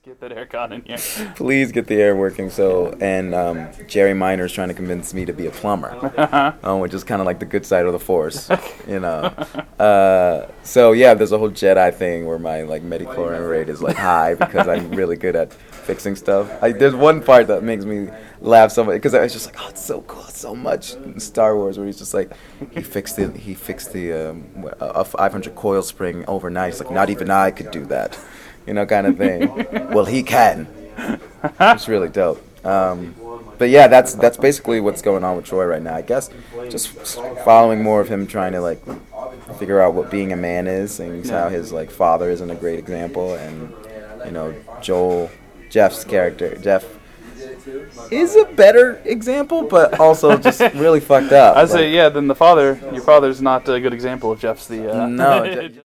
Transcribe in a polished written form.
get that aircon in here. Please get the air working. And Jerry Miner's trying to convince me to be a plumber, which is kind of like the good side of the force, you know. So yeah, there's a whole Jedi thing where my like metachlorine rate is like high because I'm really good at fixing stuff. There's one part that makes me laugh so much because I was just like, oh, it's so cool, it's so much in Star Wars where he's just like, he fixed the a 500 coil spring overnight. It's like not even I could do that, you know, kind of thing. Well, he can. It's really dope. But yeah, that's basically what's going on with Troy right now. I guess just following more of him trying to like figure out what being a man is, and how his like father isn't a great example, and you know Jeff's character, Jeff is a better example, but also just really fucked up. I'd say, yeah, then your father's not a good example of Jeff's the... No.